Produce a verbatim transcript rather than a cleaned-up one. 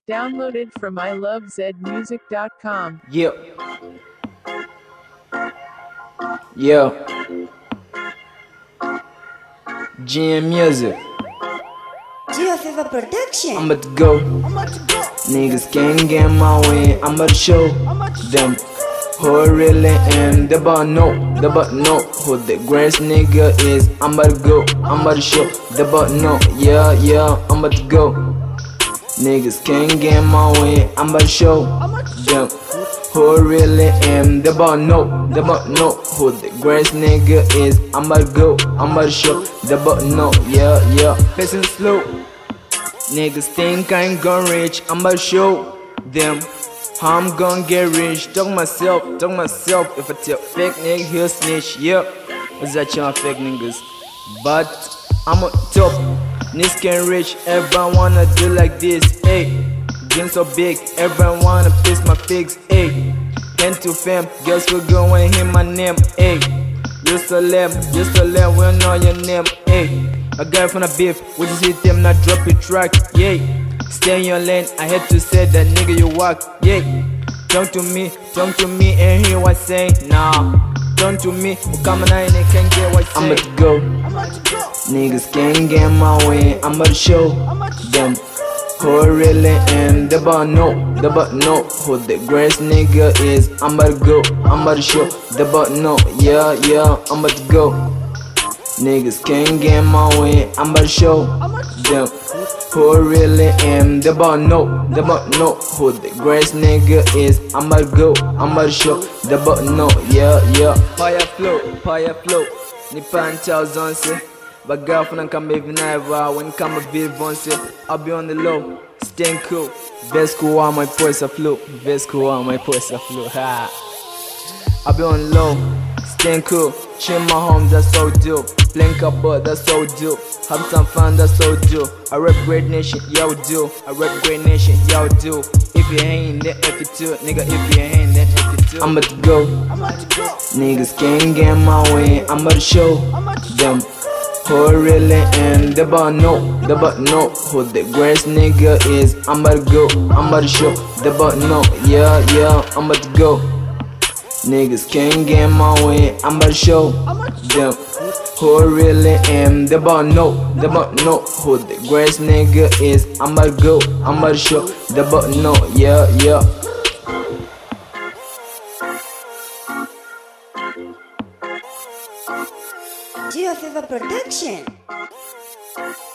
Downloaded from I love zed music dot com. Yeah. Yeah. G M Music. Geo Fever Production. I'm about to go. Niggas can't get my way. I'm about to show them who I really am. They about know, they about know who the greatest nigga is. I'm about to go, I'm about to show. They about know, yeah, yeah, I'm about to go. Niggas can't get my way. I'm about to show them who I really am. They about know, they about know who the greatest nigga is. I'm about to go, I'm about to show. They about know, yeah, yeah. Pacing slow. Niggas think I ain't gon' reach. I'm about to show them how I'm gon' get rich. Talk myself, talk myself. If I tell fake nigga, he'll snitch. Yep, what's that y'all fake niggas? But I'm on top. Niggas can't reach. Everyone wanna do like this. Ayy, dream so big. Everyone wanna piss my figs. Ayy, hand to fam. Girls will go when hear my name. Ayy, you celeb, you celeb. We don't know your name. Ayy, a guy from the beef. We just hit them, not drop a track. Yeah. Stay in your lane, I had to say that nigga you walk, yeah. Talk to me, talk to me and hear what I say, nah. Talk to me, come on and can't get what I say. I'm about to go, niggas can't get my way. I'm about to show them who I really am. They about know, they about know who the greatest nigga is. I'm about to go, I'm about to show. They about know, yeah, yeah, I'm about to go. Niggas can't get my way. I'm about to show them who I really am. They about know, they about know who the greatest nigga is. I'm about to go, I'm about to show. They about know, yeah, yeah. Fire flow, fire flow. Ni pancha zonse. But girlfriend can be never. When come a bit vonse, I'll be on the low. Staying cool. Best cool on my voice a flow. Best cool on my voice a flow. Ha. I'll be on low. Staying cool. Chill my home, that's so dope. Playing cupboard, that's so dope. Have some fun, that's so dope. I rap great nation, yo do. I rap great nation, yo do. If you ain't, then if you too. Nigga, if you ain't, then if you too. I'm about to go. Niggas can't get my way. I'm about to show them who I really am. They about know, they about know who the greatest nigga is. I'm about to go, I'm about to show. They about know, yeah, yeah, I'm about to go. Niggas can't get my way. I'm about to show them who I really am. They about know, they about know who the greatest nigga is. I'm about to go, I'm about to show. They about know, yeah, yeah. Geo Fever Production.